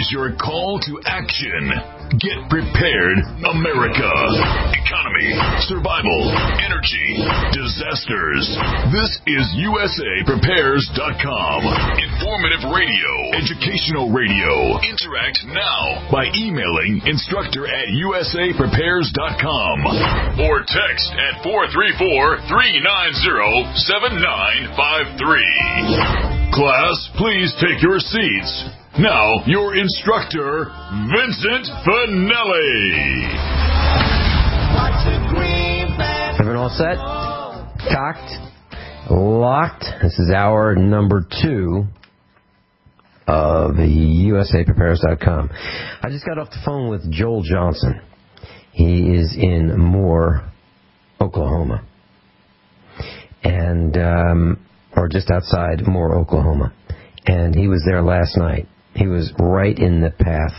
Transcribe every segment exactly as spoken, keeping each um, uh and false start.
is your call to action. Get prepared, America. Economy, survival, energy, disasters. This is U S A Prepares dot com. Informative radio, educational radio. Interact now by emailing instructor at U S A Prepares dot com or text at four three four, three nine zero, seven nine five three. Class, please take your seats. Now, your instructor, Vincent Finelli. Everyone all set? Cocked? Locked? This is hour number two of U S A Prepares dot com. I just got off the phone with Joel Johnson. He is in Moore, Oklahoma. And, um, or just outside Moore, Oklahoma. And he was there last night. He was right in the path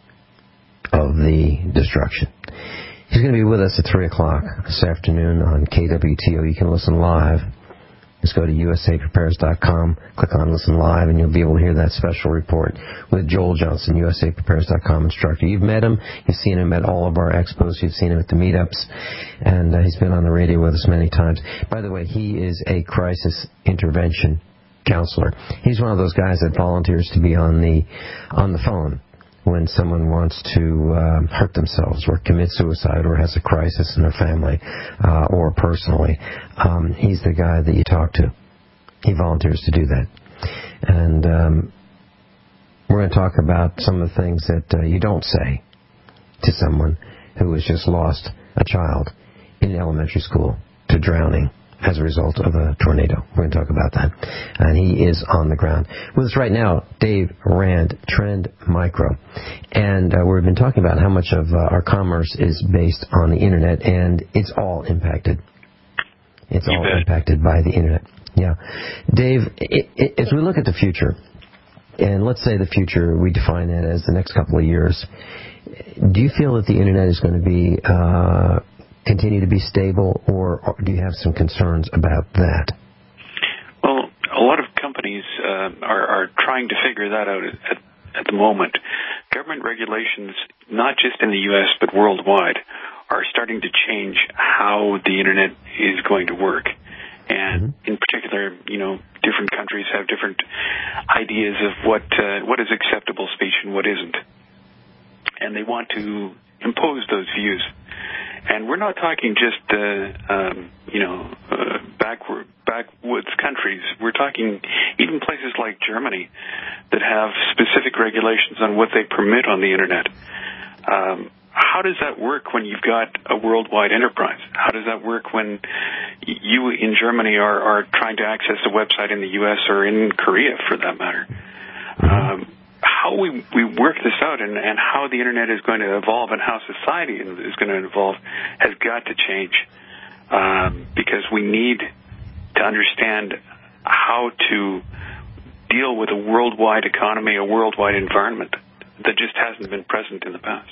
of the destruction. He's going to be with us at three o'clock this afternoon on K W T O. You can listen live. Just go to U S A Prepares dot com, click on Listen Live, and you'll be able to hear that special report with Joel Johnson, U S A Prepares dot com instructor. You've met him. You've seen him at all of our expos. You've seen him at the meetups. And uh, he's been on the radio with us many times. By the way, he is a crisis intervention counselor. He's one of those guys that volunteers to be on the on the phone when someone wants to uh, hurt themselves or commit suicide or has a crisis in their family uh, or personally. Um, he's the guy that you talk to. He volunteers to do that. And um, we're going to talk about some of the things that uh, you don't say to someone who has just lost a child in elementary school to drowning as a result of a tornado. We're going to talk about that. And he is on the ground. With us right now, Dave Rand, Trend Micro. And uh, we've been talking about how much of uh, our commerce is based on the Internet, and it's all impacted. It's you all bet. impacted by the Internet. Yeah. Dave, it, it, as we look at the future, and let's say the future, we define that as the next couple of years, do you feel that the Internet is going to be uh, continue to be stable, or, or do you have some concerns about that? Well, a lot of companies uh, are, are trying to figure that out at, at the moment. Government regulations, not just in the U S but worldwide, are starting to change how the Internet is going to work. And mm-hmm. in particular, you know, different countries have different ideas of what uh, what is acceptable speech and what isn't. And they want to impose those views. And we're not talking just, uh, um, you know, uh, backward, backwoods countries. We're talking even places like Germany that have specific regulations on what they permit on the Internet. Um, how does that work when you've got a worldwide enterprise? How does that work when you in Germany are, are trying to access a website in the U S or in Korea, for that matter? Um, how we, we work this out and, and how the Internet is going to evolve and how society is going to evolve has got to change um, because we need to understand how to deal with a worldwide economy, a worldwide environment that just hasn't been present in the past.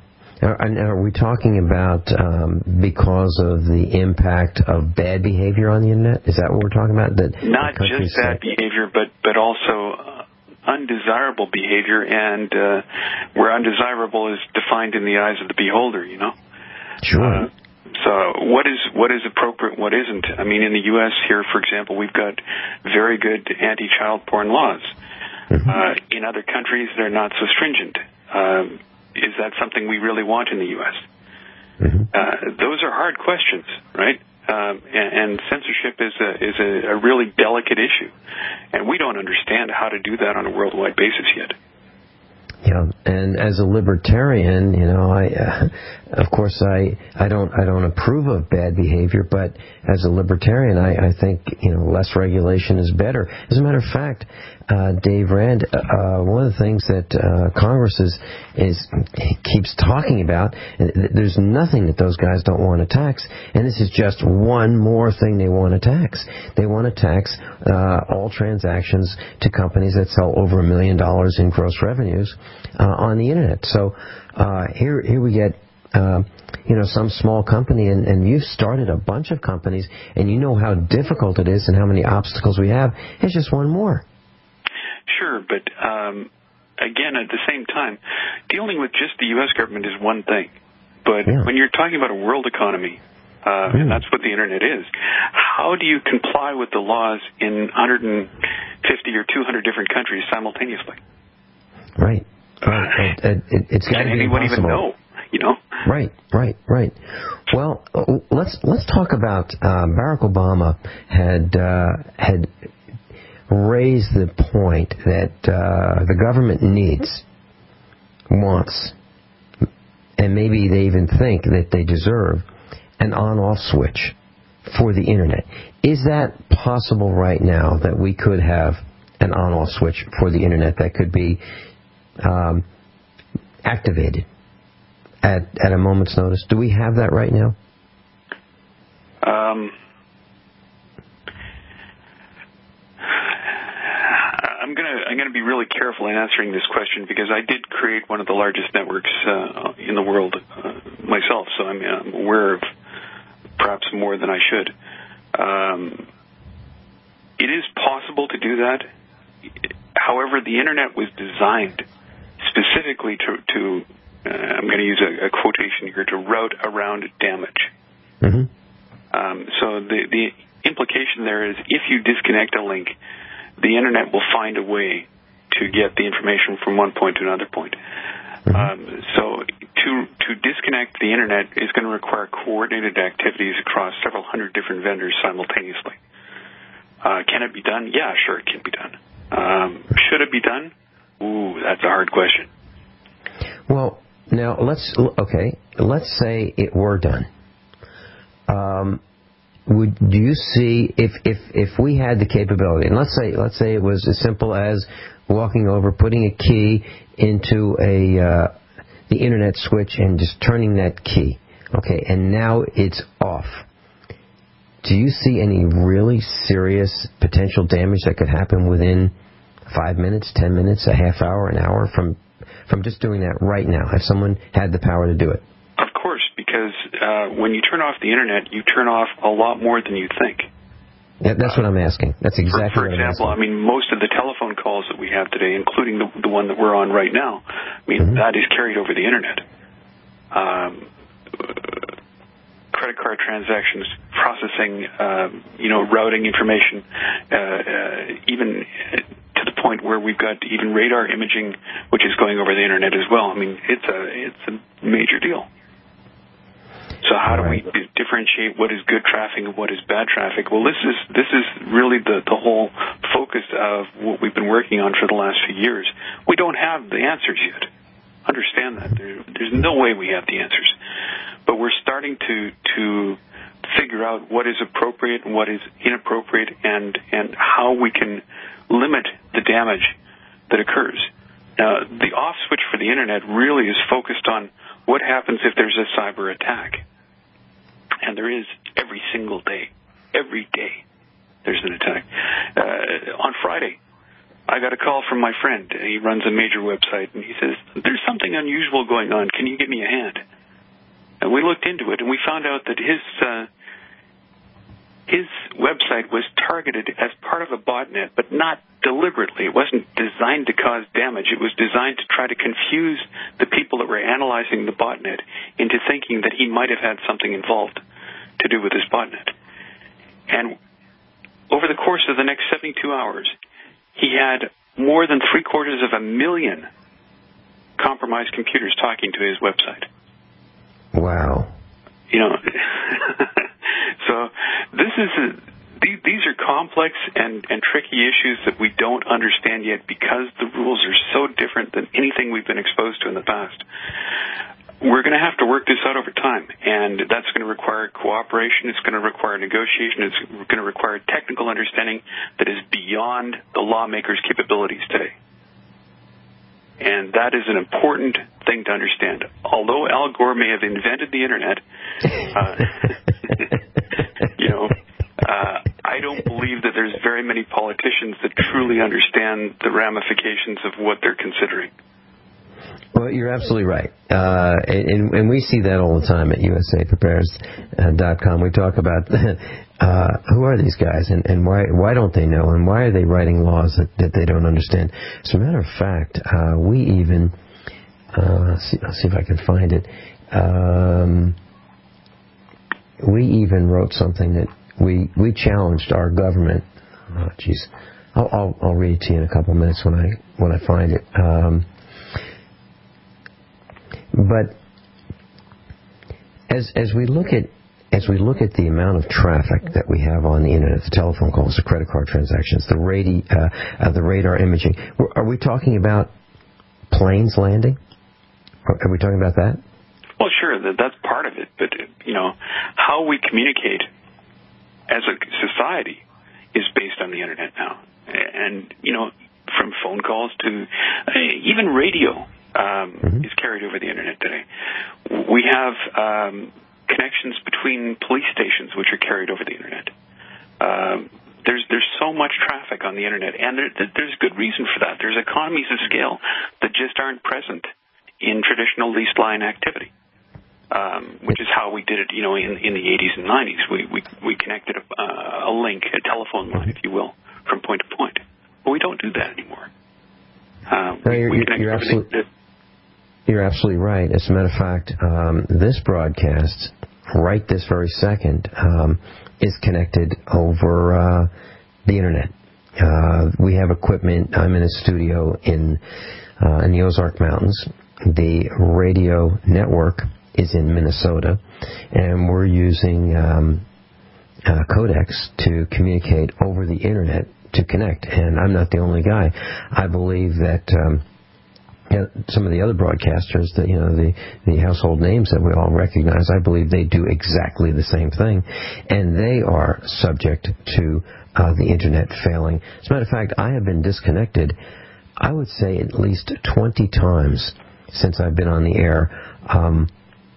And are we talking about um, because of the impact of bad behavior on the Internet? Is that what we're talking about? That Not just bad say? behavior, but, but also uh, undesirable behavior, and uh, where undesirable is defined in the eyes of the beholder, you know? Sure. Uh, so what is what is appropriate and what isn't? I mean, in the U S here, for example, we've got very good anti-child porn laws. Mm-hmm. Uh, in other countries, they're not so stringent. Um, is that something we really want in the U S? Mm-hmm. Uh, those are hard questions, right? Um, and, and censorship is a is a, a really delicate issue, and we don't understand how to do that on a worldwide basis yet. Yeah, and as a libertarian, you know, I, uh, of course, I, I don't, I don't approve of bad behavior, but as a libertarian, I, I think, you know, less regulation is better. As a matter of fact, uh, Dave Rand, uh, one of the things that uh, Congress is, is keeps talking about, there's nothing that those guys don't want to tax, and this is just one more thing they want to tax. They want to tax uh, all transactions to companies that sell over a million dollars in gross revenues uh, on the Internet. So uh, here, here we get. Uh, you know, some small company, and, and you've started a bunch of companies, and you know how difficult it is and how many obstacles we have. It's just one more. Sure, but um, again, at the same time, dealing with just the U S government is one thing. But yeah. when you're talking about a world economy, uh, mm. and that's what the Internet is, how do you comply with the laws in one hundred fifty or two hundred different countries simultaneously? Right. Right. Uh, it, it, it's got to be anyone impossible. even know? You know? Right, right, right. Well, let's let's talk about uh, Barack Obama had uh, had raised the point that uh, the government needs, wants, and maybe they even think that they deserve an on-off switch for the Internet. Is that possible right now, that we could have an on-off switch for the Internet that could be um, activated at at a moment's notice? Do we have that right now? Um, I'm gonna I'm gonna be really careful in answering this question because I did create one of the largest networks uh, in the world uh, myself, so I'm, I'm aware of perhaps more than I should. Um, it is possible to do that. However, the Internet was designed specifically to, to uh, I'm going to use a, a quotation here, to route around damage. Mm-hmm. Um, so the, the implication there is if you disconnect a link, the Internet will find a way to get the information from one point to another point. Mm-hmm. Um, so to to disconnect the Internet is going to require coordinated activities across several hundred different vendors simultaneously. Uh, can it be done? Yeah, sure, it can be done. Um, should it be done? Ooh, that's a hard question. Well, now let's okay. Let's say it were done. Um, would do you see if if if we had the capability? And let's say let's say it was as simple as walking over, putting a key into a uh, the Internet switch, and just turning that key. Okay, and now it's off. Do you see any really serious potential damage that could happen within five minutes, ten minutes, a half hour, an hour from from just doing that right now, if someone had the power to do it? Of course, because uh, when you turn off the Internet, you turn off a lot more than you think. Yeah, that's what I'm asking. That's exactly for, for what example, I'm asking. I mean, most of the telephone calls that we have today, including the, the one that we're on right now, I mean, mm-hmm. that is carried over the Internet. Um, credit card transactions, processing, uh, you know, routing information, uh, uh, even to the point where we've got even radar imaging, which is going over the Internet as well. I mean, it's a it's a major deal. So how do we differentiate what is good traffic and what is bad traffic? Well, this is this is really the, the whole focus of what we've been working on for the last few years. We don't have the answers yet. Understand that. There, there's no way we have the answers. But we're starting to to figure out what is appropriate and what is inappropriate, and, and how we can limit the damage that occurs. Now, the off switch for the Internet really is focused on what happens if there's a cyber attack. And there is every single day. Every day there's an attack. Uh, on Friday, I got a call from my friend. He runs a major website, and he says, there's something unusual going on. Can you give me a hand? And we looked into it, and we found out that his uh, his website was targeted as part of a botnet, but not deliberately. It wasn't designed to cause damage. It was designed to try to confuse the people that were analyzing the botnet into thinking that he might have had something involved to do with this botnet. And over the course of the next seventy-two hours, he had more than three quarters of a million compromised computers talking to his website. Wow. You know, so this is a, these are complex and, and tricky issues that we don't understand yet because the rules are so different than anything we've been exposed to in the past. We're going to have to work this out over time, and that's going to require cooperation. It's going to require negotiation. It's going to require technical understanding that is beyond the lawmakers' capabilities today. And that is an important thing to understand. Although Al Gore may have invented the Internet, uh, you know, uh, I don't believe that there's very many politicians that truly understand the ramifications of what they're considering. Well, you're absolutely right. Uh, and, and we see that all the time at U S A Prepares dot com. We talk about uh, who are these guys, and, and why why don't they know, and why are they writing laws that, that they don't understand? As a matter of fact, uh, we even, uh, let's see, let's see if I can find it, um, we even wrote something that we, we challenged our government. Oh, jeez. I'll, I'll, I'll read it to you in a couple of minutes when I when I find it. Um, but as as we look at as we look at the amount of traffic that we have on the internet, the telephone calls, the credit card transactions, the radi, uh, uh, the radar imaging, are we talking about planes landing? Are we talking about that? Well, sure, that, that's part of it. But you know, how we communicate as a society is based on the internet now. And, you know, from phone calls to uh, even radio um, mm-hmm. is carried over the internet today. We have um, connections between police stations which are carried over the internet. Um, there's there's so much traffic on the internet, and there, there's good reason for that. There's economies of scale that just aren't present in traditional leased line activity. Um, which is how we did it, you know, in, in the eighties and nineties. We we, we connected a, uh, a link, a telephone line, if you will, from point to point. But we don't do that anymore. Um, no, you're, we you're, you're, absolutely, you're absolutely right. As a matter of fact, um, this broadcast, right this very second, um, is connected over uh, the internet. Uh, we have equipment. I'm in a studio in uh, in the Ozark Mountains. The radio network is in Minnesota, and we're using um, uh, codecs to communicate over the internet to connect. And I'm not the only guy. I believe that um, you know, some of the other broadcasters, that you know, the the household names that we all recognize, I believe they do exactly the same thing, and they are subject to uh, the internet failing. As a matter of fact, I have been disconnected, I would say, at least twenty times since I've been on the air. Um,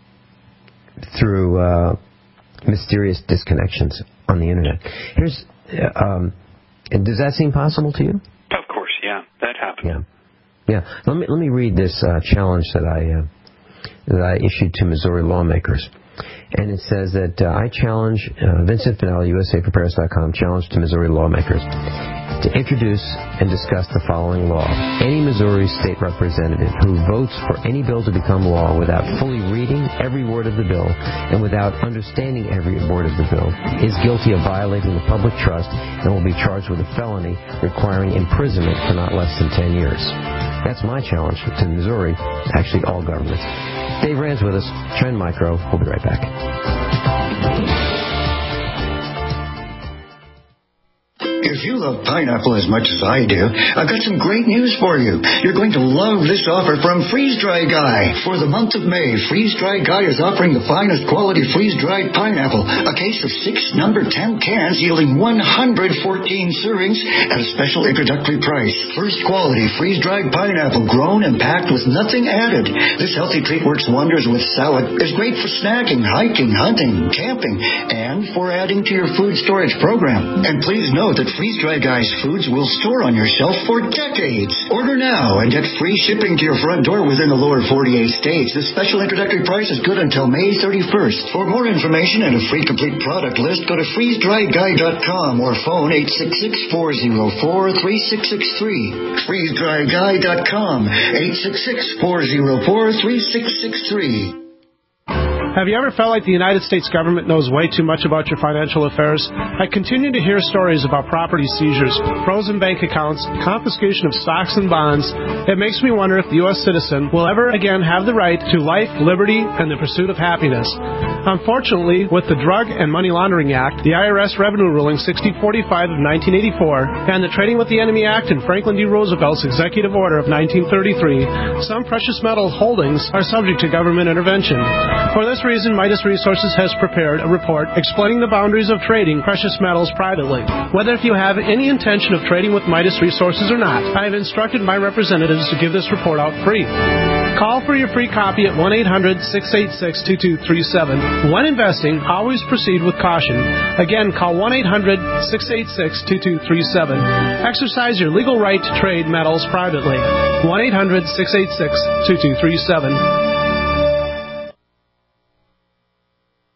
through uh, mysterious disconnections on the internet. Here's, uh, um, does that seem possible to you? Of course, yeah, that happened. Yeah, yeah. Let me let me read this uh, challenge that I uh, that I issued to Missouri lawmakers, and it says that uh, I challenge uh, Vincent Finelli, U S A Prepares dot com, challenge to Missouri lawmakers to introduce and discuss the following law. Any Missouri state representative who votes for any bill to become law without fully reading every word of the bill and without understanding every word of the bill is guilty of violating the public trust and will be charged with a felony requiring imprisonment for not less than ten years. That's my challenge to Missouri, actually all governments. Dave Rand's with us, Trend Micro. We'll be right back. If you love pineapple as much as I do, I've got some great news for you. You're going to love this offer from Freeze Dry Guy. For the month of May, Freeze Dry Guy is offering the finest quality freeze-dried pineapple, a case of six number ten cans yielding one hundred fourteen servings at a special introductory price. First quality freeze-dried pineapple grown and packed with nothing added. This healthy treat works wonders with salad, is great for snacking, hiking, hunting, camping, and for adding to your food storage program. And please note that Freeze Dry Guy's foods will store on your shelf for decades. Order now and get free shipping to your front door within the lower forty-eight states. This special introductory price is good until May thirty-first. For more information and a free complete product list, go to freeze dry guy dot com or phone eight six six, four zero four, three six six three. freeze dry guy dot com, eight six six, four zero four, three six six three. Have you ever felt like the United States government knows way too much about your financial affairs? I continue to hear stories about property seizures, frozen bank accounts, confiscation of stocks and bonds. It makes me wonder if the U S citizen will ever again have the right to life, liberty, and the pursuit of happiness. Unfortunately, with the Drug and Money Laundering Act, the I R S Revenue Ruling sixty forty-five of nineteen eighty-four, and the Trading with the Enemy Act and Franklin D. Roosevelt's Executive Order of nineteen thirty-three, some precious metal holdings are subject to government intervention. For this reason, Midas Resources has prepared a report explaining the boundaries of trading precious metals privately. Whether if you have any intention of trading with Midas Resources or not, I have instructed my representatives to give this report out free. Call for your free copy at one eight hundred, six eight six, two two three seven. When investing, always proceed with caution. Again, call one eight hundred, six eight six, two two three seven. Exercise your legal right to trade metals privately. one eight hundred, six eight six, two two three seven.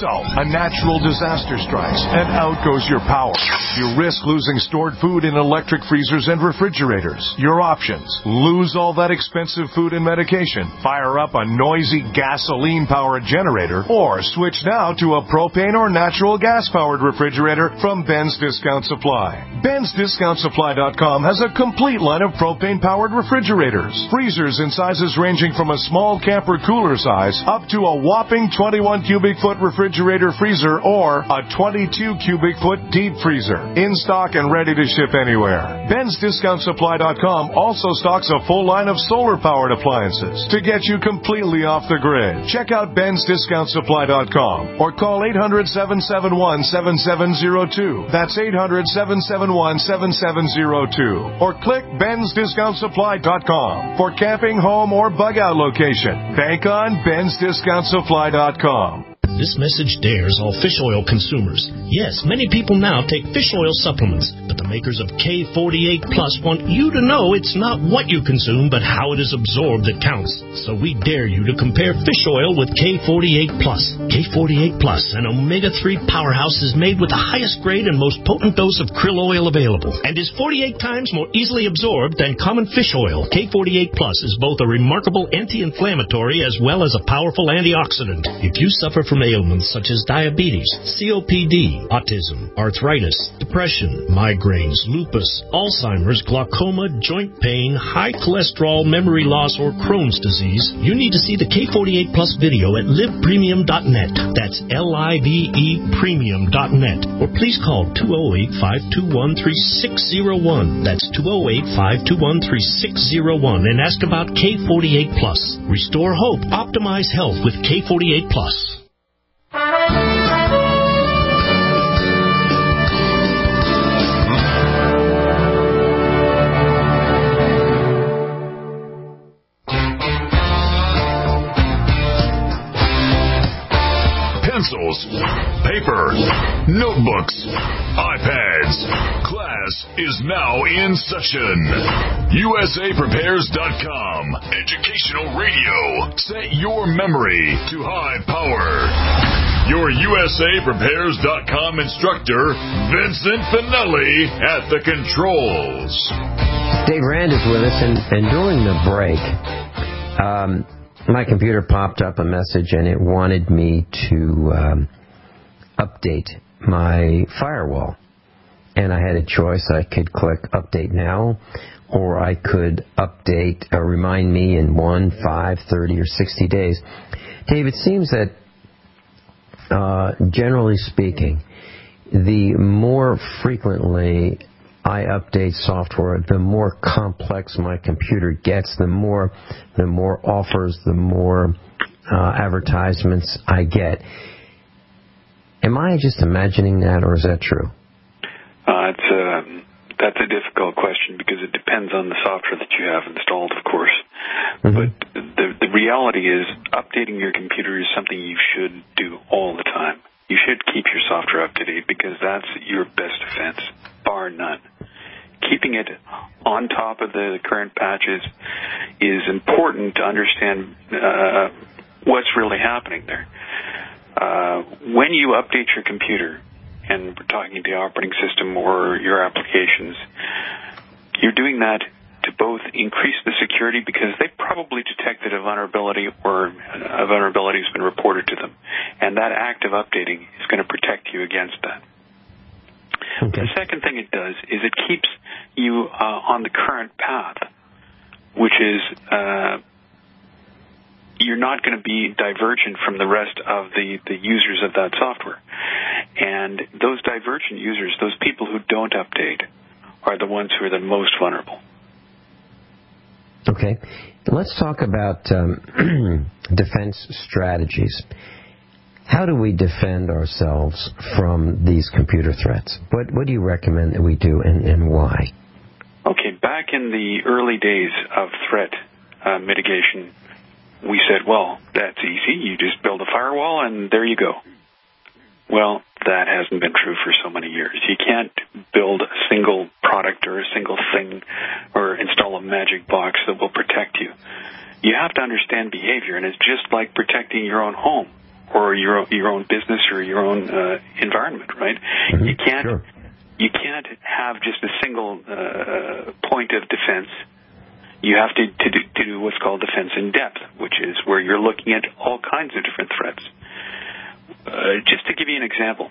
So, a natural disaster strikes, and out goes your power. You risk losing stored food in electric freezers and refrigerators. Your options: lose all that expensive food and medication, fire up a noisy gasoline-powered generator, or switch now to a propane or natural gas-powered refrigerator from Ben's Discount Supply. Ben's Discount Supply dot com has a complete line of propane-powered refrigerators, freezers in sizes ranging from a small camper cooler size up to a whopping twenty-one cubic foot refrigerator freezer or a twenty-two cubic foot deep freezer. In stock and ready to ship anywhere. Ben's Discount Supply dot com also stocks a full line of solar-powered appliances to get you completely off the grid. Check out Ben's Discount Supply dot com or call eight hundred, seven seven one, seven seven zero two. That's eight hundred, seven seven one, seven seven zero two. Or click Ben's Discount Supply dot com for camping, home, or bug-out location. Bank on Ben's Discount Supply dot com. This message dares all fish oil consumers. Yes, many people now take fish oil supplements, but the makers of K forty-eight Plus want you to know it's not what you consume, but how it is absorbed that counts. So we dare you to compare fish oil with K forty-eight Plus. K forty-eight Plus, an omega three powerhouse, is made with the highest grade and most potent dose of krill oil available, and is forty-eight times more easily absorbed than common fish oil. K forty-eight Plus is both a remarkable anti-inflammatory as well as a powerful antioxidant. If you suffer from ailments such as diabetes, C O P D, autism, arthritis, depression, migraines, lupus, Alzheimer's, glaucoma, joint pain, high cholesterol, memory loss, or Crohn's disease, you need to see the K forty-eight Plus video at live premium dot net. That's L I V E premium dot net. Or please call two oh eight, five two one, three six zero one. That's two oh eight, five two one, three six zero one and ask about K forty-eight Plus. Restore hope. Optimize health with K forty-eight Plus. Pencils, paper, notebooks, iPads. Class is now in session. U S A Prepares dot com. Educational radio. Set your memory to high power. Your U S A Prepares dot com instructor, Vincent Finelli, at the controls. Dave Rand is with us, and, and during the break, um, my computer popped up a message, and it wanted me to um, update my firewall. And I had a choice. I could click Update Now, or I could update, or remind me in one, five, thirty, or sixty days. Dave, it seems that, uh, generally speaking, the more frequently I update software, the more complex my computer gets, the more the more offers, the more uh, advertisements I get. Am I just imagining that, or is that true? Uh, it's a, that's a difficult question because it depends on the software that you have installed, of course. Mm-hmm. But the, the reality is updating your computer is something you should do all the time. You should keep your software up to date because that's your best defense, bar none. Keeping it on top of the current patches is important to understand uh, what's really happening there. Uh, when you update your computer, and we're talking the operating system or your applications, you're doing that to both increase the security because they probably detected a vulnerability or a vulnerability has been reported to them. And that act of updating is going to protect you against that. Okay. The second thing it does is it keeps you uh, on the current path, which is uh, you're not going to be divergent from the rest of the, the users of that software. And those divergent users, those people who don't update, are the ones who are the most vulnerable. Okay. Let's talk about um, defense strategies. How do we defend ourselves from these computer threats? What what do you recommend that we do, and, and why? Okay, back in the early days of threat uh, mitigation, we said, well, that's easy. You just build a firewall, and there you go. Well, that hasn't been true for so many years. You can't build a single product or a single thing or install a magic box that will protect you. You have to understand behavior, and it's just like protecting your own home or your your own business or your own uh, environment, right? Mm-hmm. You can't sure. you can't have just a single uh, point of defense. You have to to do, to do what's called defense in depth, which is where you're looking at all kinds of different threats. Uh, just to give you an example,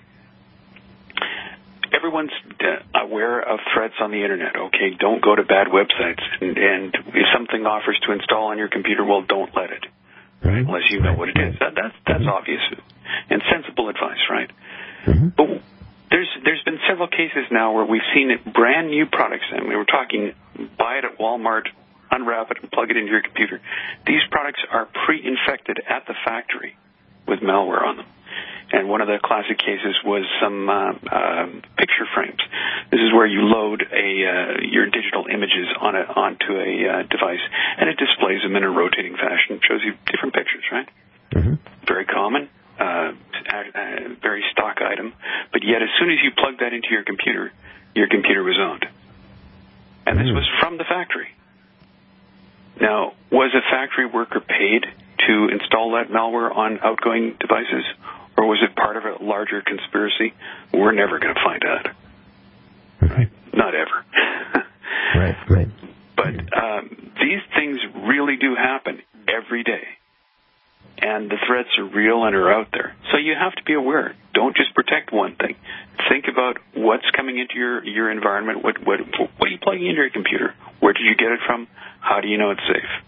everyone's aware of threats on the internet. Okay, don't go to bad websites, and, and if something offers to install on your computer, well, don't let it. Right, unless you know what it is. That, that's that's mm-hmm. obvious and sensible advice, right? Mm-hmm. But there's there's been several cases now where we've seen it, brand new products, and we were talking, buy it at Walmart, unwrap it, and plug it into your computer. These products are pre-infected at the factory with malware on them. And one of the classic cases was some uh, uh, picture frames. This is where you load a uh, your digital images on a, onto a uh, device, and it displays them in a rotating fashion, shows you different pictures, right? Mm-hmm. Very common, uh, uh, very stock item. But yet, as soon as you plug that into your computer, your computer was owned. And this mm. was from the factory. Now, was a factory worker paid to install that malware on outgoing devices? Or was it part of a larger conspiracy? We're never going to find out. Right? Not ever. Right, right. But um, these things really do happen every day. And the threats are real and are out there. So you have to be aware. Don't just protect one thing. Think about what's coming into your, your environment. What, what, what are you plugging into your computer? Where did you get it from? How do you know it's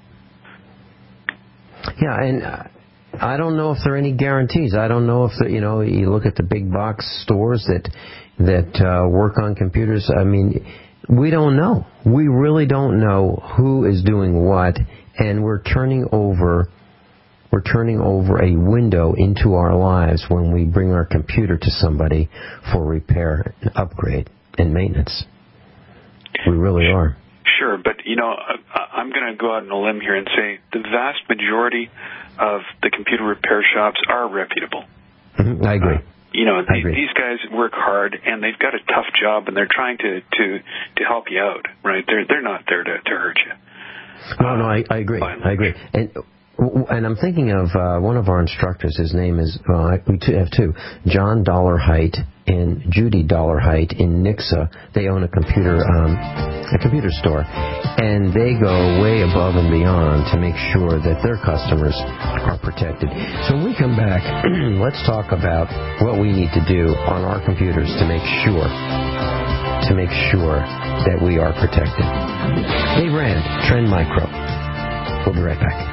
safe? Yeah, and... Uh... I don't know if there are any guarantees. I don't know if, the, you know, you look at the big box stores that that uh, work on computers. I mean, we don't know. We really don't know who is doing what, and we're turning over we're turning over a window into our lives when we bring our computer to somebody for repair, and upgrade, and maintenance. We really are. Sure, but, you know, I'm going to go out on a limb here and say the vast majority of the computer repair shops are reputable. Mm-hmm. I agree. Uh, you know, I the, agree. These guys work hard, and they've got a tough job, and they're trying to, to, to help you out, right? They're they're not there to, to hurt you. No, uh, no, I, I agree. I agree. And and I'm thinking of uh, one of our instructors. His name is, well, we have two, John Dollarhite and Judy Dollarhite in Nixa. They own a computer um, a computer store, and they go way above and beyond to make sure that their customers are protected. So when we come back, let's talk about what we need to do on our computers to make sure to make sure that we are protected. Dave Rand, Trend Micro. We'll be right back.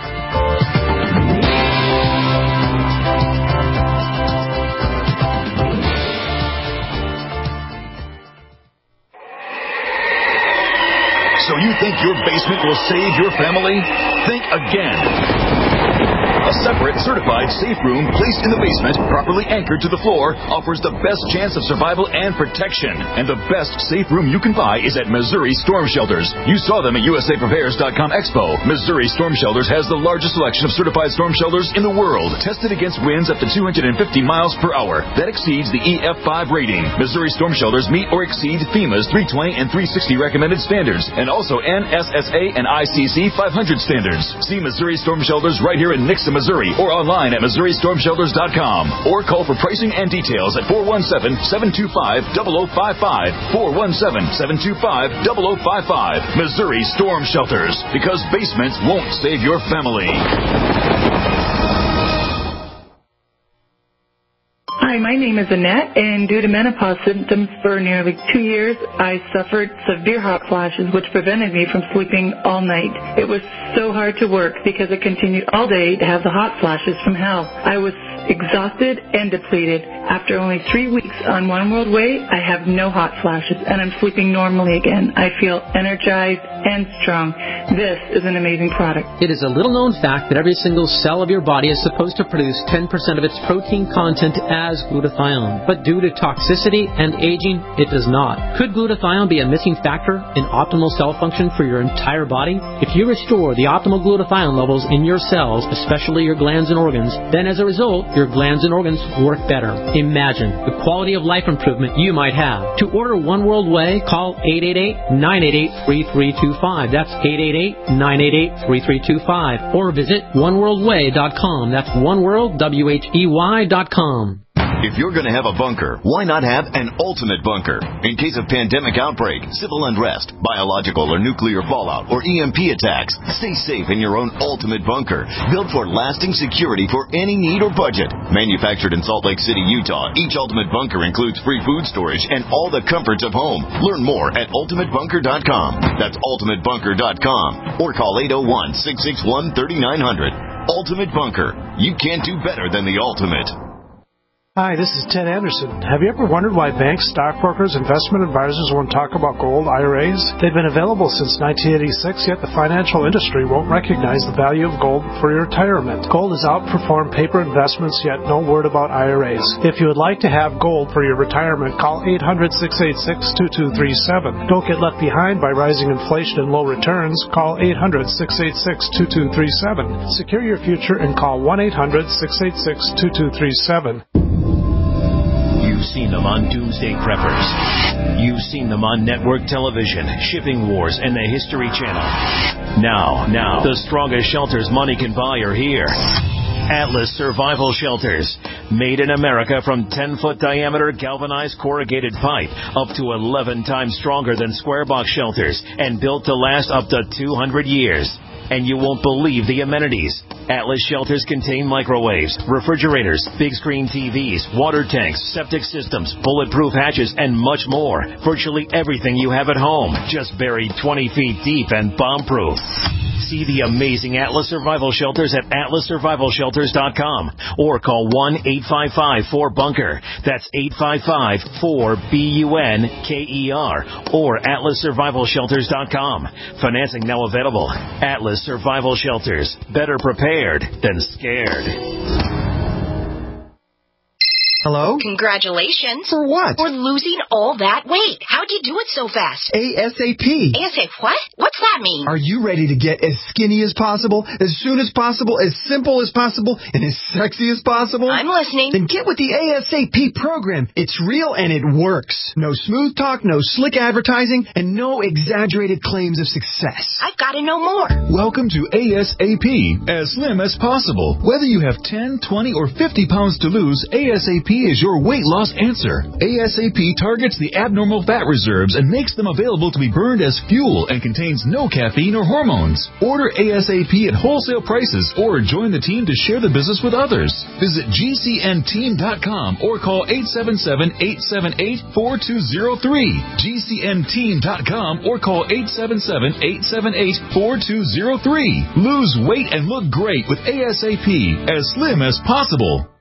So you think your basement will save your family? Think again. A separate, certified safe room placed in the basement, properly anchored to the floor, offers the best chance of survival and protection. And the best safe room you can buy is at Missouri Storm Shelters. You saw them at U S A Prepares dot com Expo. Missouri Storm Shelters has the largest selection of certified storm shelters in the world, tested against winds up to two hundred fifty miles per hour. That exceeds the E F five rating. Missouri Storm Shelters meet or exceed FEMA's three twenty and three sixty recommended standards, and also N S S A and I C C five hundred standards. See Missouri Storm Shelters right here in Nixa, Missouri, or online at Missouri Storm Shelters dot com, or call for pricing and details at four one seven, seven two five, zero zero five five, four one seven, seven two five, zero zero five five. Missouri Storm Shelters, because basements won't save your family. Hi, my name is Annette, and due to menopause symptoms for nearly two years, I suffered severe hot flashes, which prevented me from sleeping all night. It was so hard to work because I continued all day to have the hot flashes from hell. I was exhausted and depleted. After only three weeks on One World Way, I have no hot flashes, and I'm sleeping normally again. I feel energized and strong. This is an amazing product. It is a little-known fact that every single cell of your body is supposed to produce ten percent of its protein content as glutathione. But due to toxicity and aging, it does not. Could glutathione be a missing factor in optimal cell function for your entire body? If you restore the optimal glutathione levels in your cells, especially your glands and organs, then as a result, your your glands and organs work better. Imagine the quality of life improvement you might have. To order One World Whey, call eight eight eight, nine eight eight, three three two five. That's eight eight eight, nine eight eight, three three two five. Or visit one world way dot com. That's oneworld, W H E Y dot com. If you're going to have a bunker, why not have an ultimate bunker? In case of pandemic outbreak, civil unrest, biological or nuclear fallout, or E M P attacks, stay safe in your own ultimate bunker. Built for lasting security for any need or budget. Manufactured in Salt Lake City, Utah, each ultimate bunker includes free food storage and all the comforts of home. Learn more at ultimate bunker dot com. That's ultimate bunker dot com. Or call eight oh one, six six one, three nine zero zero. Ultimate Bunker. You can't do better than the ultimate. Hi, this is Ted Anderson. Have you ever wondered why banks, stockbrokers, investment advisors won't talk about gold I R As? They've been available since nineteen eighty-six, yet the financial industry won't recognize the value of gold for your retirement. Gold has outperformed paper investments, yet no word about I R As. If you would like to have gold for your retirement, call eight hundred, six eight six, two two three seven. Don't get left behind by rising inflation and low returns. Call eight hundred, six eight six, two two three seven. Secure your future and call one eight hundred, six eight six, two two three seven. You've seen them on Doomsday Preppers. You've seen them on network television, Shipping Wars, and the History Channel. Now, now, the strongest shelters money can buy are here. Atlas Survival Shelters. Made in America from ten-foot diameter galvanized corrugated pipe, up to eleven times stronger than square box shelters, and built to last up to two hundred years. And you won't believe the amenities. Atlas shelters contain microwaves, refrigerators, big screen T Vs, water tanks, septic systems, bulletproof hatches, and much more. Virtually everything you have at home, just buried twenty feet deep and bomb-proof. See the amazing Atlas Survival Shelters at atlas survival shelters dot com or call one eight five five, four bunker. That's eight five five, four, B U N K E R or atlas survival shelters dot com. Financing now available. Atlas Survival Shelters. Better prepared than scared. Hello? Congratulations. For what? For losing all that weight. How'd you do it so fast? ASAP. ASAP what? What's that mean? Are you ready to get as skinny as possible, as soon as possible, as simple as possible, and as sexy as possible? I'm listening. Then get with the ASAP program. It's real and it works. No smooth talk, no slick advertising, and no exaggerated claims of success. I've got to know more. Welcome to ASAP, as slim as possible. Whether you have ten, twenty, or fifty pounds to lose, ASAP is your weight loss answer. ASAP targets the abnormal fat reserves and makes them available to be burned as fuel and contains no caffeine or hormones. Order ASAP at wholesale prices or join the team to share the business with others. Visit G C N team dot com or call eight seven seven, eight seven eight, four two zero three. G C N team dot com or call eight seven seven, eight seven eight, four two zero three. Lose weight and look great with ASAP, as slim as possible.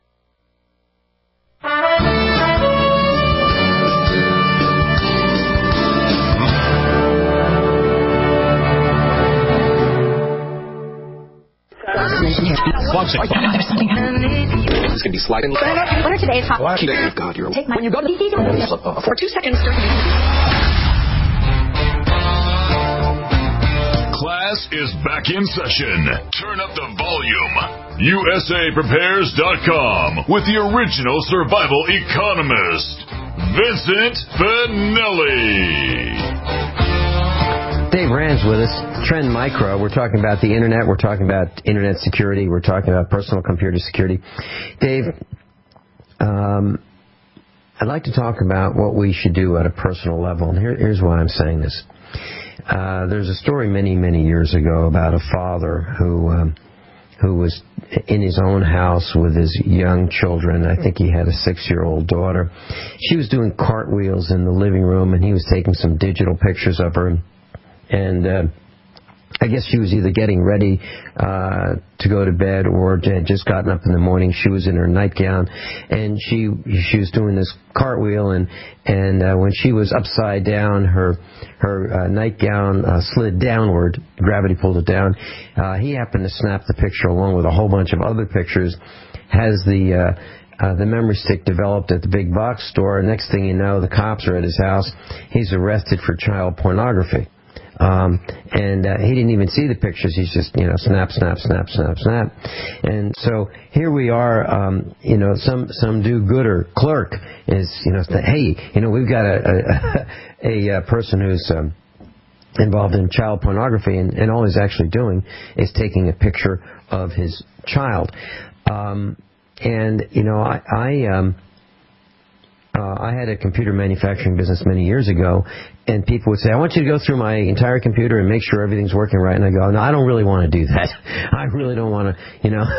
This is going to be sliding. What are today's hot? Well, actually, God, you're... Take my... When you go to the... For two seconds... Class is back in session. Turn up the volume. U S A prepares dot com with the original survival economist, Vincent Finelli. Dave Rand's with us. Trend Micro. We're talking about the Internet. We're talking about Internet security. We're talking about personal computer security. Dave, um, I'd like to talk about what we should do at a personal level. And here, here's why I'm saying this. Uh, there's a story many, many years ago about a father who um, who was in his own house with his young children. I think he had a six-year-old daughter. She was doing cartwheels in the living room, and he was taking some digital pictures of her. And uh, I guess she was either getting ready uh, to go to bed or had just gotten up in the morning. She was in her nightgown, and she she was doing this cartwheel, and and uh, when she was upside down, her her uh, nightgown uh, slid downward. Gravity pulled it down. Uh, he happened to snap the picture along with a whole bunch of other pictures. Has the uh, Uh, the memory stick developed at the big box store. Next thing you know, the cops are at his house. He's arrested for child pornography. Um, and uh, he didn't even see the pictures. He's just, you know, snap, snap, snap, snap, snap. And so here we are, um, you know, some some do-gooder clerk is, you know, saying, hey, you know, we've got a, a, a, a person who's um, involved in child pornography, and, and all he's actually doing is taking a picture of his child. Um, and, you know, I... I um, Uh, I had a computer manufacturing business many years ago, and people would say, I want you to go through my entire computer and make sure everything's working right. And I go, no, I don't really want to do that. I really don't want to, you know,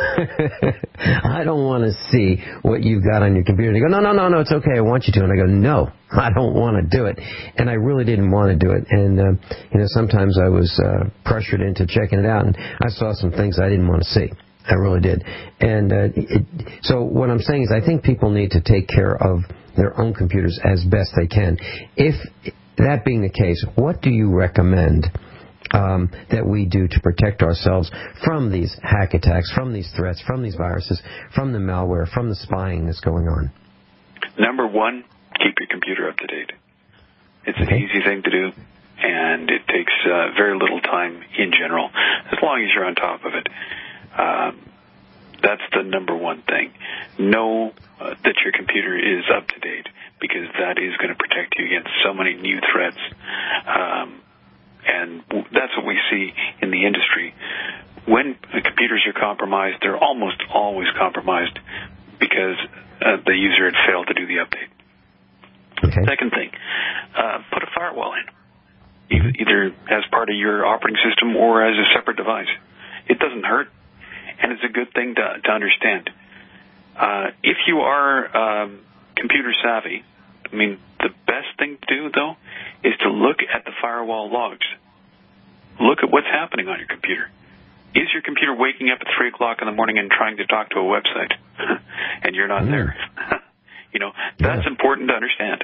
I don't want to see what you've got on your computer. And they go, no, no, no, no, it's okay. I want you to. And I go, no, I don't want to do it. And I really didn't want to do it. And, uh, you know, sometimes I was uh, pressured into checking it out, and I saw some things I didn't want to see. I really did. And uh, it, so what I'm saying is I think people need to take care of their own computers as best they can. If that being the case, what do you recommend um, that we do to protect ourselves from these hack attacks, from these threats, from these viruses, from the malware, from the spying that's going on? Number one, keep your computer up to date. It's an okay. easy thing to do, and it takes uh, very little time in general, as long as you're on top of it. Um, that's the number one thing. Know uh, that your computer is up to date, because that is going to protect you against so many new threats. Um, and w- that's what we see in the industry. When the computers are compromised, they're almost always compromised because uh, the user had failed to do the update. Okay. Second thing, uh, put a firewall in, either, either as part of your operating system or as a separate device. It doesn't hurt, and it's a good thing to, to understand. Uh, if you are um, computer savvy, I mean, the best thing to do, though, is to look at the firewall logs. Look at what's happening on your computer. Is your computer waking up at three o'clock in the morning and trying to talk to a website, and you're not mm. there? You know, that's yeah. important to understand.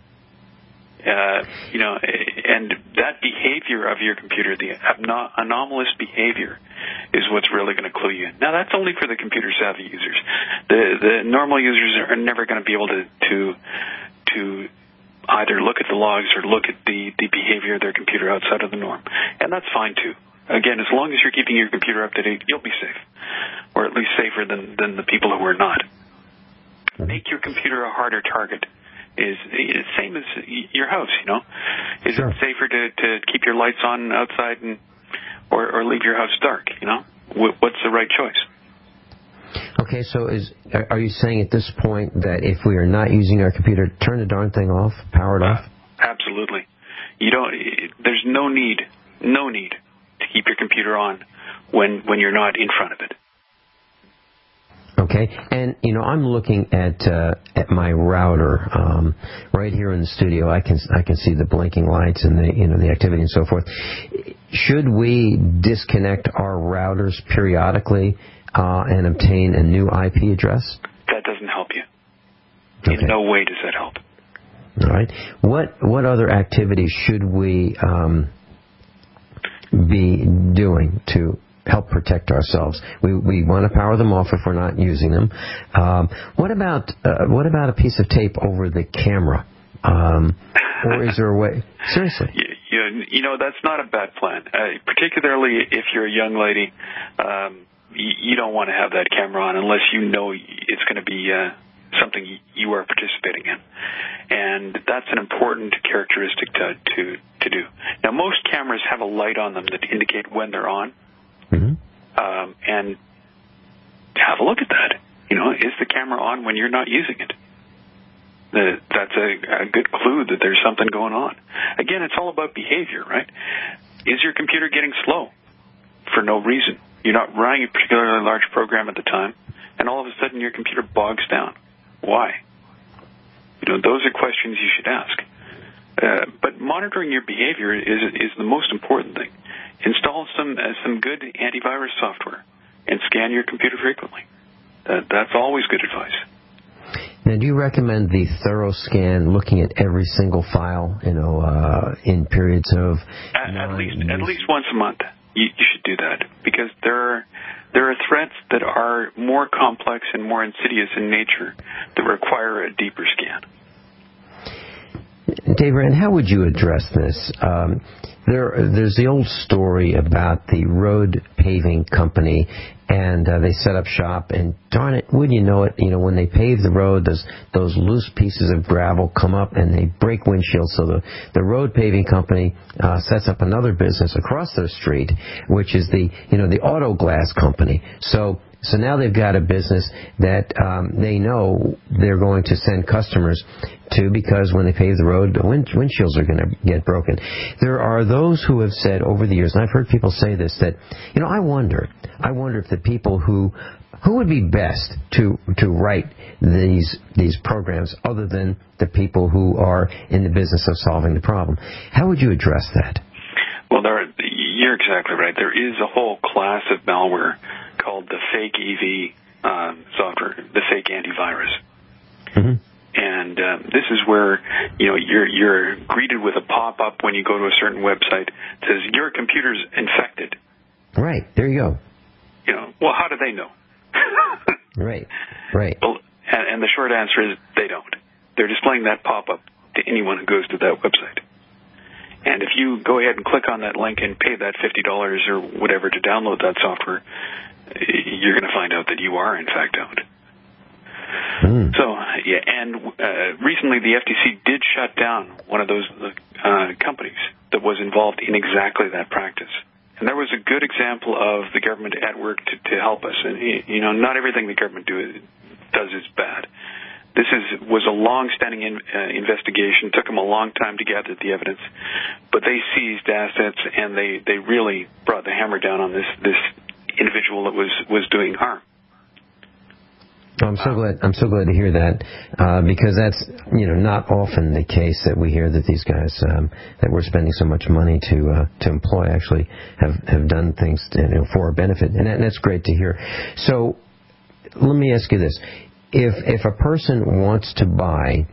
Uh, you know, and that behavior of your computer, the abno- anomalous behavior, is what's really going to clue you in. Now, that's only for the computer-savvy users. The the normal users are never going to be able to, to to either look at the logs or look at the, the behavior of their computer outside of the norm. And that's fine, too. Again, as long as you're keeping your computer up to date, you'll be safe, or at least safer than, than the people who are not. Make your computer a harder target. Is the same as your house, you know. Is sure. it safer to, to keep your lights on outside and or, or leave your house dark, you know? What's the right choice? Okay, so is are you saying at this point that if we are not using our computer, turn the darn thing off, power it uh, off? Absolutely. You don't. There's no need, no need to keep your computer on when when you're not in front of it. Okay, and you know I'm looking at uh, at my router um, right here in the studio. I can I can see the blinking lights and the you know the activity and so forth. Should we disconnect our routers periodically uh, and obtain a new I P address? That doesn't help you. Okay. In no way does that help. All right. What what other activities should we um, be doing to help protect ourselves? We we want to power them off if we're not using them. Um, what about uh, what about a piece of tape over the camera? Um, or is there a way? Seriously. You, you, you know, that's not a bad plan. Uh, particularly if you're a young lady, um, you, you don't want to have that camera on unless you know it's going to be uh, something you are participating in. And that's an important characteristic to, to, to do. Now, most cameras have a light on them that indicate when they're on. Mm-hmm. Um, and have a look at that. You know, is the camera on when you're not using it? The, that's a, a good clue that there's something going on. Again, it's all about behavior, right? Is your computer getting slow for no reason? You're not running a particularly large program at the time, and all of a sudden your computer bogs down. Why? You know, those are questions you should ask. Uh, but monitoring your behavior is is the most important thing. Install some uh, some good antivirus software and scan your computer frequently. That, that's always good advice. Now, do you recommend the thorough scan, looking at every single file, you know, uh, in periods of at, at least at least once a month? You, you should do that, because there are there are threats that are more complex and more insidious in nature that require a deeper scan. Dave Rand, how would you address this? Um, there, there's the old story about the road paving company, and uh, they set up shop, and darn it, wouldn't you know it, you know, when they pave the road, those, those loose pieces of gravel come up and they break windshields, so the, the road paving company uh, sets up another business across their street, which is the, you know, the auto glass company. So So now they've got a business that um, they know they're going to send customers to, because when they pave the road, the wind, windshields are going to get broken. There are those who have said over the years, and I've heard people say this, that, you know, I wonder, I wonder if the people who who would be best to to write these these programs other than the people who are in the business of solving the problem. How would you address that? Well, there are, you're exactly right. There is a whole class of malware called the fake E V uh, software, the fake antivirus. Mm-hmm. And uh, this is where, you know, you're you're greeted with a pop-up when you go to a certain website that says your computer's infected. Right. There you go. You know, well, how do they know? Right. Right. Well, and, and the short answer is they don't. They're displaying that pop-up to anyone who goes to that website. And if you go ahead and click on that link and pay that fifty dollars or whatever to download that software, you're going to find out that you are, in fact, owned. Mm. So, yeah, and uh, recently the F T C did shut down one of those uh, companies that was involved in exactly that practice. And there was a good example of the government at work to, to help us. And, you know, not everything the government do, does is bad. This is was a long-standing in, uh, investigation. Took them a long time to gather the evidence, but they seized assets and they, they really brought the hammer down on this this individual that was, was doing harm. I'm so glad. I'm so glad to hear that, uh, because that's, you know, not often the case that we hear that these guys um, that we're spending so much money to uh, to employ actually have, have done things to, you know, for our benefit, and, that, and that's great to hear. So, let me ask you this: if if a person wants to buy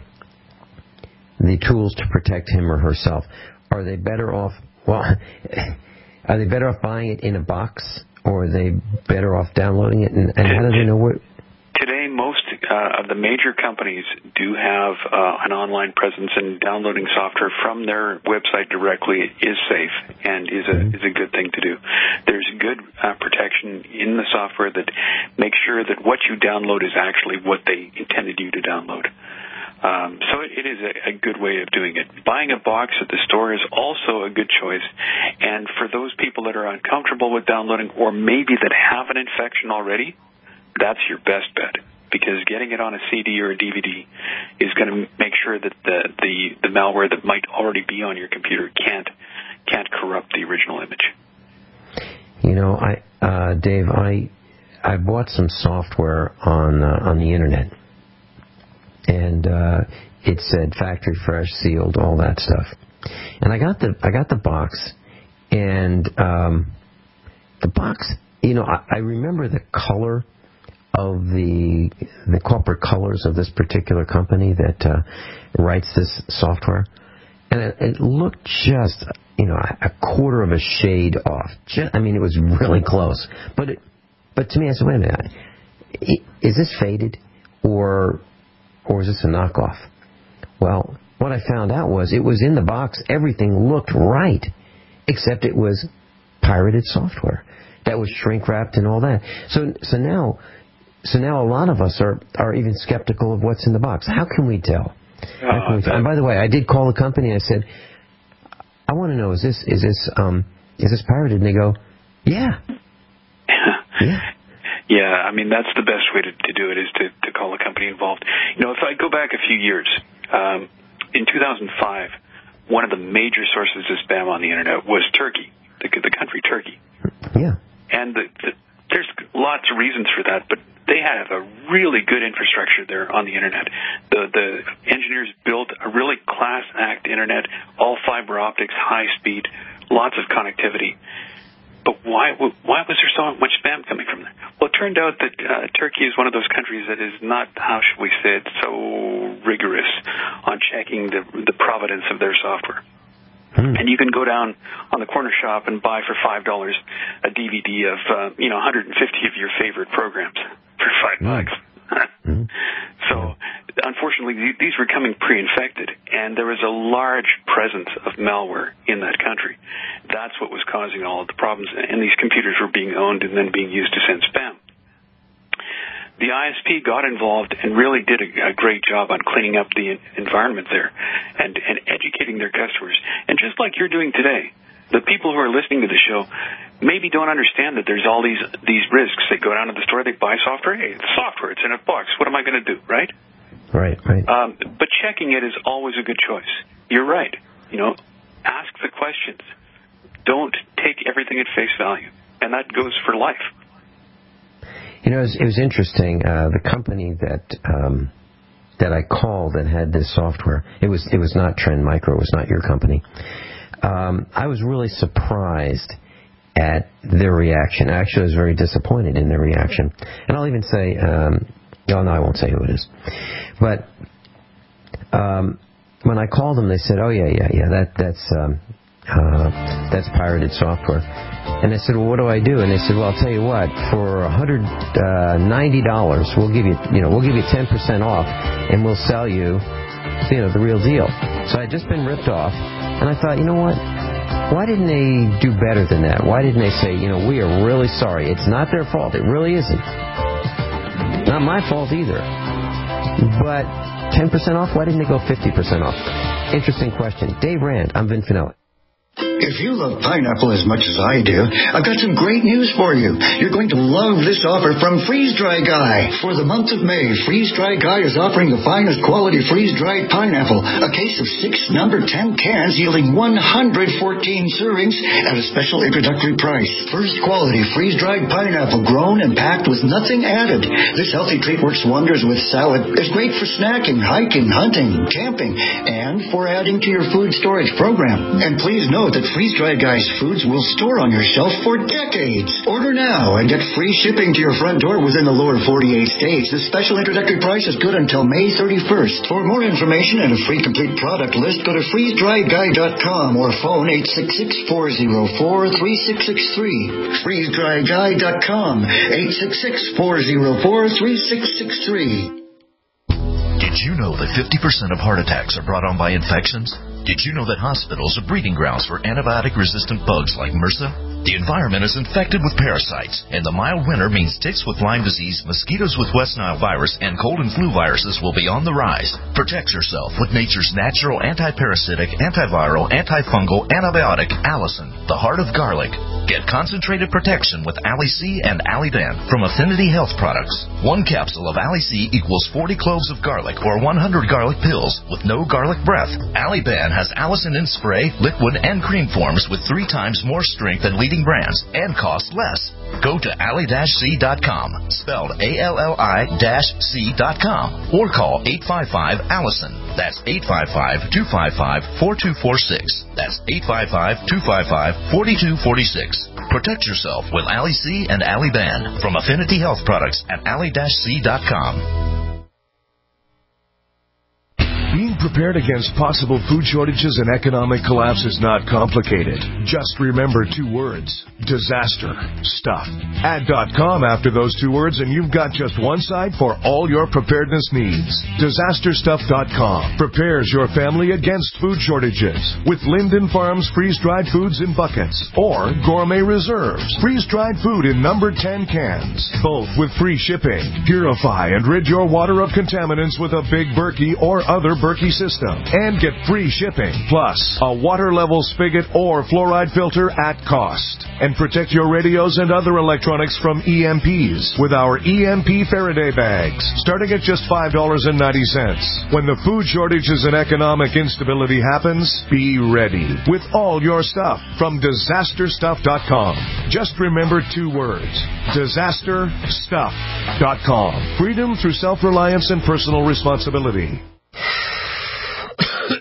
the tools to protect him or herself, are they better off? Well, are they better off buying it in a box, or are they better off downloading it? And, and how do they know what? Today, most uh, of the major companies do have uh, an online presence, and downloading software from their website directly is safe and is a is a good thing to do. There's good uh, protection in the software that makes sure that what you download is actually what they intended you to download. Um, so it, it is a, a good way of doing it. Buying a box at the store is also a good choice. And for those people that are uncomfortable with downloading, or maybe that have an infection already, that's your best bet, because getting it on a C D or a D V D is going to make sure that the, the, the malware that might already be on your computer can't can't corrupt the original image. You know, I uh, Dave, I I bought some software on uh, on the internet, and uh, it said factory fresh, sealed, all that stuff. And I got the I got the box, and um, the box, you know, I, I remember the color of the the corporate colors of this particular company that uh, writes this software, and it, it looked just, you know, a, a quarter of a shade off. Just, I mean, it was really close. But it, but to me, I said, wait a minute, is this faded, or or is this a knockoff? Well, what I found out was it was in the box. Everything looked right, except it was pirated software that was shrink wrapped and all that. So so now. So now a lot of us are, are even skeptical of what's in the box. How can we tell? How can we tell? And by the way, I did call the company. I said, I want to know, is this is this um is this pirated? And they go, yeah, yeah, yeah. I mean, that's the best way to, to do it, is to, to call the company involved. You know, if I go back a few years, um, in two thousand five, one of the major sources of spam on the internet was Turkey, the the country Turkey. Yeah, and the, the, there's lots of reasons for that, but they have a really good infrastructure there on the internet. The the engineers built a really class act internet, all fiber optics, high speed, lots of connectivity. But why why was there so much spam coming from there? Well, it turned out that uh, Turkey is one of those countries that is not, how should we say it, so rigorous on checking the the provenance of their software. Hmm. And you can go down on the corner shop and buy for five dollars a D V D of uh, you know one hundred fifty of your favorite programs for five bucks. Mm. So, unfortunately, unfortunately, these were coming pre-infected, and there was a large presence of malware in that country. That's what was causing all of the problems, and these computers were being owned and then being used to send spam. The I S P got involved and really did a, a great job on cleaning up the environment there and, and educating their customers. And just like you're doing today, the people who are listening to the show maybe don't understand that there's all these these risks. They go down to the store, they buy software. Hey, it's software. It's in a box. What am I going to do, right? Right, right. Um, but checking it is always a good choice. You're right. You know, ask the questions. Don't take everything at face value. And that goes for life. You know, it was, it was interesting. Uh, the company that um, that I called that had this software, it was it was not Trend Micro. It was not your company. Um, I was really surprised at their reaction. Actually, I was very disappointed in their reaction. And I'll even say, um, oh, no, I won't say who it is. But um, when I called them, they said, oh, yeah, yeah, yeah, that that's um, uh, that's pirated software. And I said, well, what do I do? And they said, well, I'll tell you what, for one hundred ninety dollars, we'll give you, you know, we'll give you ten percent off, and we'll sell you, you know, the real deal. So I had just been ripped off, and I thought, you know what? Why didn't they do better than that? Why didn't they say, you know, we are really sorry. It's not their fault. It really isn't. Not my fault either. But ten percent off? Why didn't they go fifty percent off? Interesting question. Dave Rand, I'm Vin Finelli. If you love pineapple as much as I do, I've got some great news for you. You're going to love this offer from Freeze Dry Guy. For the month of May, Freeze Dry Guy is offering the finest quality freeze-dried pineapple, a case of six number ten cans yielding one hundred fourteen servings at a special introductory price. First quality freeze-dried pineapple grown and packed with nothing added. This healthy treat works wonders with salad. It's great for snacking, hiking, hunting, camping, and for adding to your food storage program. And please note that Freeze Dry Guy's foods will store on your shelf for decades. Order now and get free shipping to your front door within the lower forty-eight states. This special introductory price is good until May thirty-first. For more information and a free complete product list, go to freeze dry guy dot com or phone eight six six, four zero four, three six six three. freeze dry guy dot com, eight six six, four zero four, three six six three. Did you know that fifty percent of heart attacks are brought on by infections? Did you know that hospitals are breeding grounds for antibiotic-resistant bugs like MRSA? The environment is infected with parasites, and the mild winter means ticks with Lyme disease, mosquitoes with West Nile virus, and cold and flu viruses will be on the rise. Protect yourself with nature's natural anti-parasitic, antiviral, antifungal antibiotic, Allison, the heart of garlic. Get concentrated protection with Ali-C and Ali-Ben from Affinity Health Products. One capsule of Ali-C equals forty cloves of garlic or one hundred garlic pills with no garlic breath. Ali-Ben has Allison in spray, liquid, and cream forms with three times more strength than leading brands and cost less. Go to ali dash c dot com, spelled A L L I C dot com, or call eight five five, Allison. That's eight five five, two five five, four two four six. That's eight five five, two five five, four two four six. Protect yourself with Ali-C and Ali-Ben from Affinity Health Products at ali dash c dot com. Being prepared against possible food shortages and economic collapse is not complicated. Just remember two words: disaster stuff. Add .com after those two words and you've got just one site for all your preparedness needs. disaster stuff dot com prepares your family against food shortages with Linden Farms freeze-dried foods in buckets or Gourmet Reserves freeze-dried food in number ten cans, both with free shipping. Purify and rid your water of contaminants with a Big Berkey or other Berkey system and get free shipping, plus a water level spigot or fluoride filter at cost. And protect your radios and other electronics from E M Ps with our E M P Faraday bags, starting at just five dollars and ninety cents. When the food shortages and economic instability happens, be ready with all your stuff from disaster stuff dot com. Just remember two words: disaster stuff dot com. Freedom through self-reliance and personal responsibility.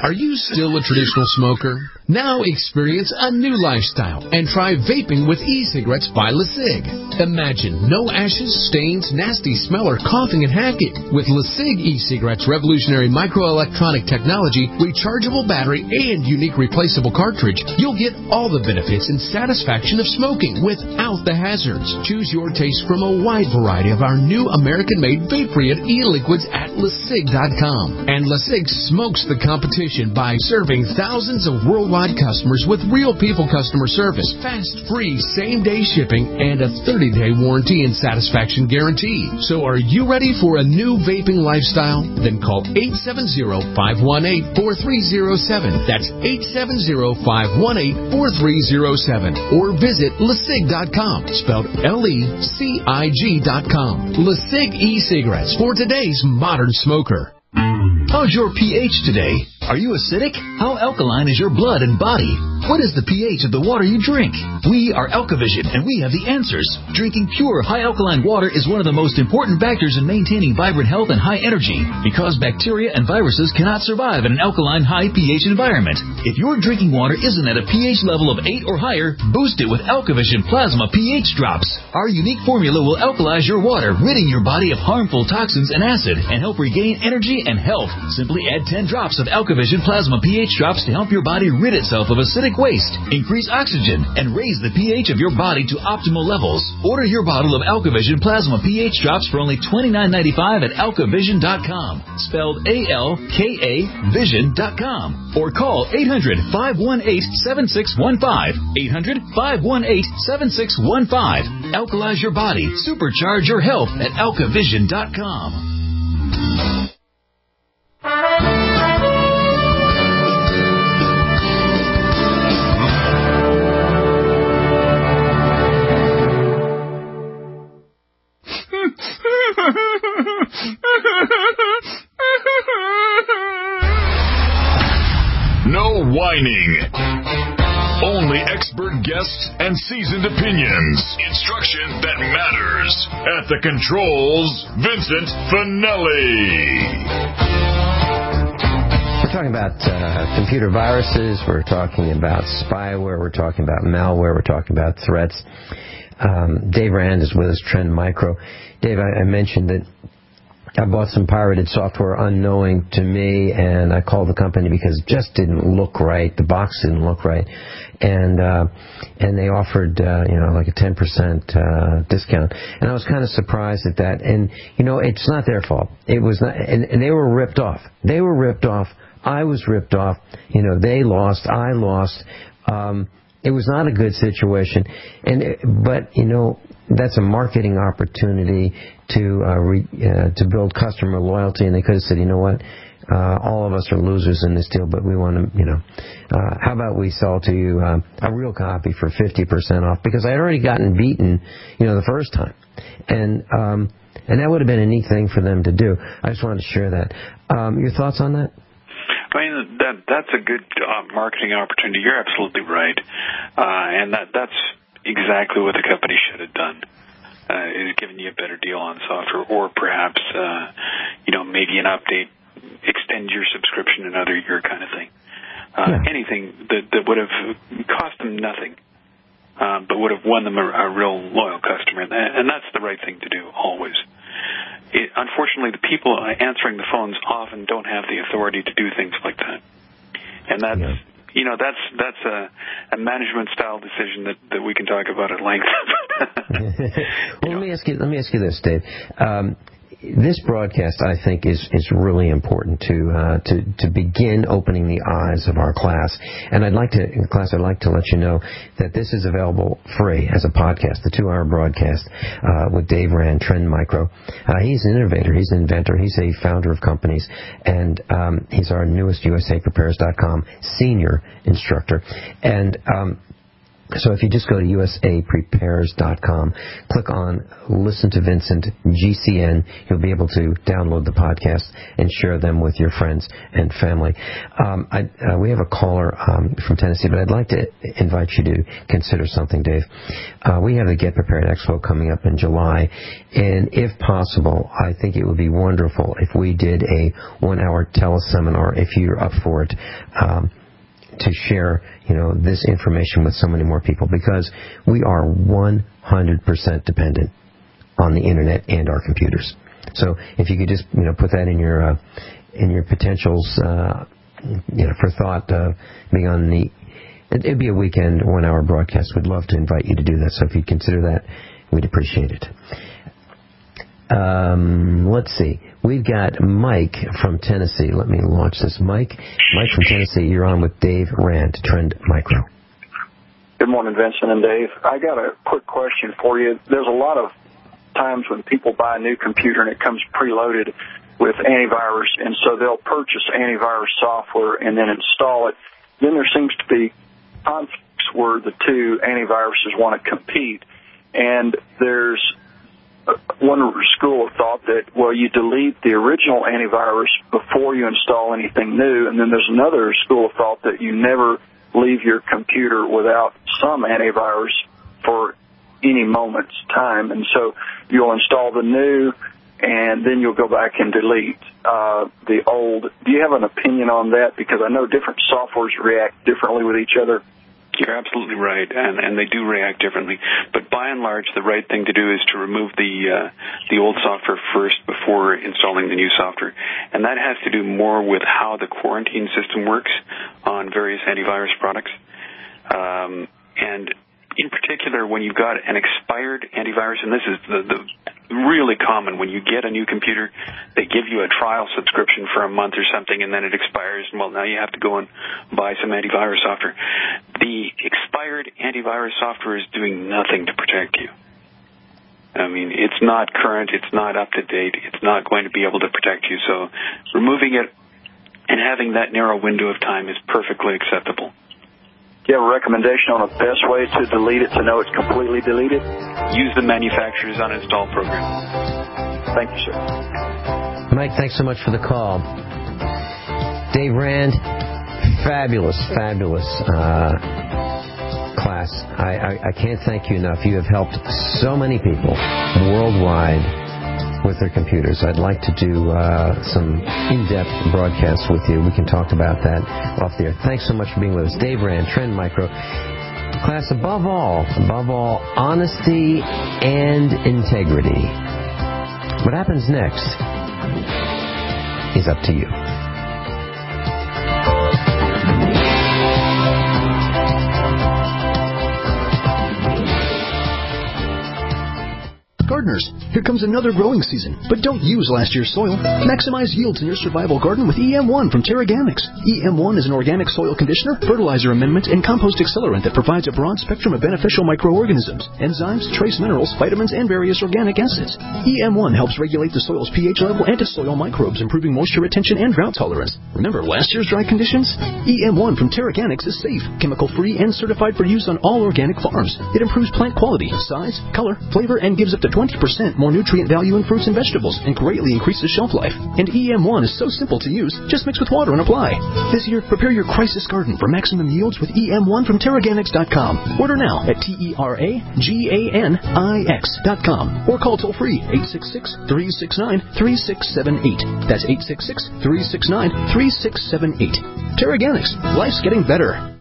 Are you still a traditional smoker? Now experience a new lifestyle and try vaping with e-cigarettes by LeSig. Imagine no ashes, stains, nasty smell, or coughing and hacking. With LeSig e-cigarettes' revolutionary microelectronic technology, rechargeable battery, and unique replaceable cartridge, you'll get all the benefits and satisfaction of smoking without the hazards. Choose your taste from a wide variety of our new American-made vape-free e-liquids at LeSig dot com. And LeSig smokes the competition by serving thousands of worldwide customers with real people customer service, fast, free, same-day shipping, and a thirty-day warranty and satisfaction guarantee. So are you ready for a new vaping lifestyle? Then call eight seven zero, five one eight, four three zero seven. That's eight seven zero, five one eight, four three zero seven. Or visit LeSig dot com, spelled L E C I G dot com. LeSig e-cigarettes for today's modern smoker. How's your pH today? Are you acidic? How alkaline is your blood and body? What is the pH of the water you drink? We are AlkaVision, and we have the answers. Drinking pure, high alkaline water is one of the most important factors in maintaining vibrant health and high energy, because bacteria and viruses cannot survive in an alkaline, high pH environment. If your drinking water isn't at a pH level of eight or higher, boost it with AlkaVision Plasma pH Drops. Our unique formula will alkalize your water, ridding your body of harmful toxins and acid, and help regain energy and health. Simply add ten drops of AlkaVision Plasma pH Drops to help your body rid itself of acidic waste, increase oxygen, and raise the pH of your body to optimal levels. Order your bottle of AlkaVision Plasma pH Drops for only twenty-nine ninety-five at alkavision dot com, spelled A L K A vision dot com, or call eight hundred, five one eight, seven six one five, eight hundred, five one eight, seven six one five. Alkalize your body, supercharge your health at alkavision dot com. No whining. Only expert guests and seasoned opinions. Instruction that matters. At the controls, Vincent Finelli. We're talking about uh, computer viruses. We're talking about spyware. We're talking about malware. We're talking about threats. Um, Dave Rand is with us, Trend Micro. Dave, I, I mentioned that I bought some pirated software unknowing to me, and I called the company because it just didn't look right. The box didn't look right, and uh, and they offered uh, you know like a ten percent uh, discount, and I was kind of surprised at that. And you know it's not their fault. It was not, and, and they were ripped off. They were ripped off. I was ripped off. You know they lost. I lost. Um, it was not a good situation, and it, but you know. That's a marketing opportunity to uh, re, uh, to build customer loyalty, and they could have said, you know what, uh, all of us are losers in this deal, but we want to, you know, uh, how about we sell to you uh, a real copy for fifty percent off? Because I had already gotten beaten, you know, the first time, and um, and that would have been a neat thing for them to do. I just wanted to share that. Um, your thoughts on that? I mean, that that's a good uh, marketing opportunity. You're absolutely right, uh, and that that's. exactly what the company should have done, uh, is giving you a better deal on software, or perhaps, uh, you know, maybe an update, extend your subscription another year kind of thing. Uh, yeah. Anything that, that would have cost them nothing, uh, but would have won them a, a real loyal customer. And, and that's the right thing to do, always. It, unfortunately, the people answering the phones often don't have the authority to do things like that. And that's... Yeah. You know, that's that's a, a management style decision that, that we can talk about at length. Well, let me ask you. Let me ask you this, Dave. Um, this broadcast, I think, is is really important to uh, to to begin opening the eyes of our class. And I'd like to, in class, I'd like to let you know that this is available free as a podcast, the two-hour broadcast uh, with Dave Rand, Trend Micro. Uh, he's an innovator, he's an inventor, he's a founder of companies, and um, he's our newest U S A Prepares dot com senior instructor. And um, So if you just go to U S A prepares dot com, click on Listen to Vincent G C N, you'll be able to download the podcast and share them with your friends and family. Um, I, uh, we have a caller um, from Tennessee, but I'd like to invite you to consider something, Dave. Uh, we have the Get Prepared Expo coming up in July, and if possible, I think it would be wonderful if we did a one-hour teleseminar, if you're up for it, um, to share, you know, this information with so many more people, because we are one hundred percent dependent on the internet and our computers. So if you could just, you know, put that in your uh, in your potentials, uh, you know, for thought, uh, being on the, it, it'd be a weekend one-hour broadcast. We'd love to invite you to do that. So if you'd consider that, we'd appreciate it. Um, let's see. We've got Mike from Tennessee. Let me launch this. Mike, Mike from Tennessee, you're on with Dave Rand, Trend Micro. Good morning, Vincent and Dave. I got a quick question for you. There's a lot of times when people buy a new computer and it comes preloaded with antivirus, and so they'll purchase antivirus software and then install it. Then there seems to be conflicts where the two antiviruses want to compete, and there's one school of thought that, well, you delete the original antivirus before you install anything new, and then there's another school of thought that you never leave your computer without some antivirus for any moment's time, and so you'll install the new, and then you'll go back and delete uh, the old. Do you have an opinion on that? Because I know different softwares react differently with each other. You're absolutely right, and, and they do react differently. But by and large, the right thing to do is to remove the uh, the old software first before installing the new software. And that has to do more with how the quarantine system works on various antivirus products. Um, and in particular, when you've got an expired antivirus, and this is the, the really common, when you get a new computer, they give you a trial subscription for a month or something, and then it expires, and well, now you have to go and buy some antivirus software. The expired antivirus software is doing nothing to protect you. I mean, it's not current, it's not up to date, it's not going to be able to protect you, so removing it and having that narrow window of time is perfectly acceptable. Do you have a recommendation on the best way to delete it to know it's completely deleted? Use the manufacturer's uninstall program. Thank you, sir. Mike, thanks so much for the call. Dave Rand, fabulous, fabulous uh, class. I, I, I can't thank you enough. You have helped so many people worldwide with their computers. I'd like to do uh, some in-depth broadcasts with you. We can talk about that off the air. Thanks so much for being with us. Dave Rand, Trend Micro. Class, above all, above all, honesty and integrity. What happens next is up to you. Gardeners, here comes another growing season, but don't use last year's soil. Maximize yields in your survival garden with E M one from Terraganics. E M one is an organic soil conditioner, fertilizer amendment, and compost accelerant that provides a broad spectrum of beneficial microorganisms, enzymes, trace minerals, vitamins, and various organic acids. E M one helps regulate the soil's pH level and its soil microbes, improving moisture retention and drought tolerance. Remember last year's dry conditions? E M one from Terraganics is safe, chemical-free, and certified for use on all organic farms. It improves plant quality, size, color, flavor, and gives up to twenty percent more nutrient value in fruits and vegetables and greatly increases shelf life. And E M one is so simple to use, just mix with water and apply. This year, prepare your crisis garden for maximum yields with E M one from Terraganics dot com. Order now at T E R A G A N I X dot com or call toll free eight six six, three six nine, three six seven eight. That's eight six six, three six nine, three six seven eight. Terraganics. Life's getting better.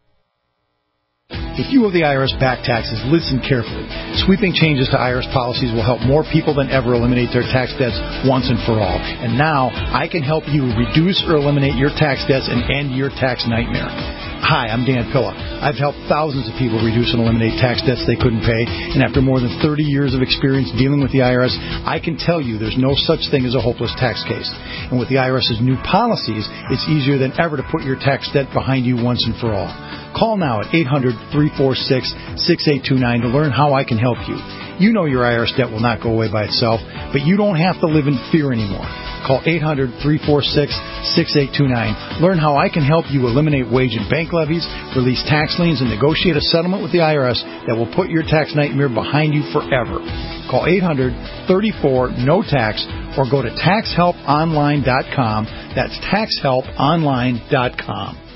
If you owe the I R S back taxes, listen carefully. Sweeping changes to I R S policies will help more people than ever eliminate their tax debts once and for all. And now, I can help you reduce or eliminate your tax debts and end your tax nightmare. Hi, I'm Dan Pilla. I've helped thousands of people reduce and eliminate tax debts they couldn't pay, and after more than thirty years of experience dealing with the I R S, I can tell you there's no such thing as a hopeless tax case. And with the IRS's new policies, it's easier than ever to put your tax debt behind you once and for all. Call now at eight hundred, three four six, six eight two nine to learn how I can help you. You know your I R S debt will not go away by itself, but you don't have to live in fear anymore. Call eight hundred, three four six, six eight two nine. Learn how I can help you eliminate wage and bank levies, release tax liens, and negotiate a settlement with the I R S that will put your tax nightmare behind you forever. Call eight hundred, three four, N O tax or go to tax help online dot com. That's tax help online dot com.